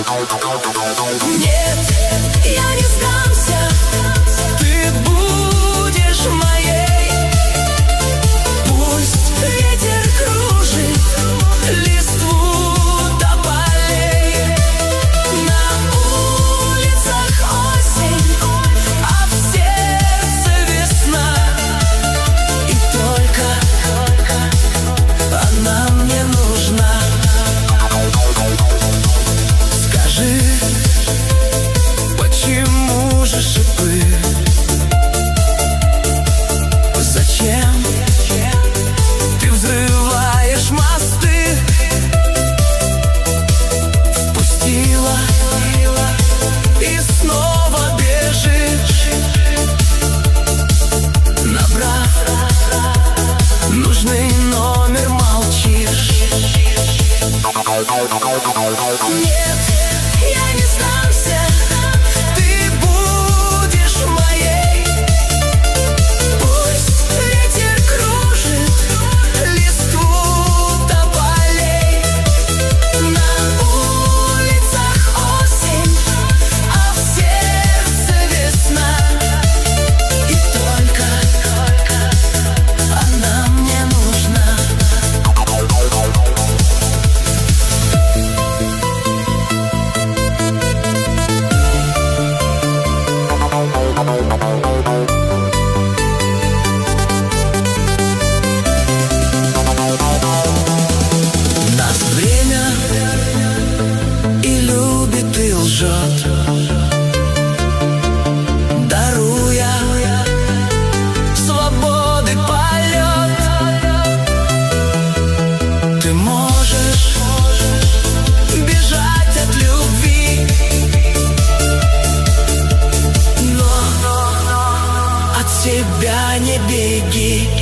Нет, я не сдамся, ты будешь моей. Пусть ветер кружит листву до полей. На улицах осень, а в сердце весна. И только она мне нужна. Скажи, почему же шипы? Зачем ты взрываешь мосты? Впустила и снова бежишь, набрав нужный номер, молчишь. Нет, я не сдамся, ты будешь моей. Пусть ветер кружит листву до полей. На улицах осень, а в сердце весна. И только она мне нужна. Нас время и любит, и лжет, даруя свободы полет. Ты можешь бежать от любви, но от себя не беги.